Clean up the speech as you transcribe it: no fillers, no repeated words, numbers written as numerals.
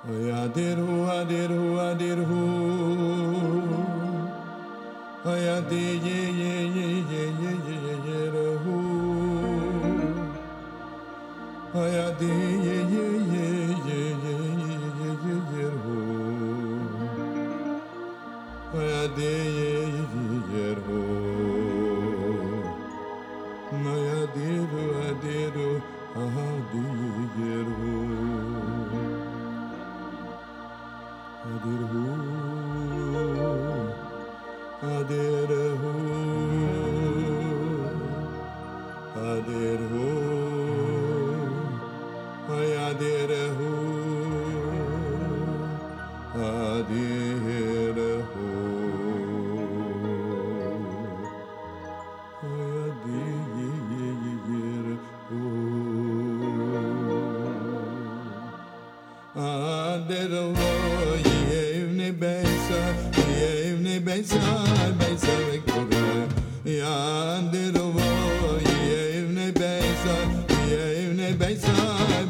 Ayadirhu, adirhu, adirhu. Ayadi, ye, ye, ye, ye, ye, ye, ye, ye, rahu. Ayadi, ye, ye, ye, ye, ye, ye, ye, ye, ye, rahu. Ayadi, ye, ye, ye, rahu. Ayadiru, adiru, ahadi, ye, rahu. Adirhu, adirhu, adirhu, ayadirhu, adirhu, adirhu. Beisa, beisa, bekura. Yandiru, ye evne beisa, ye evne beisa.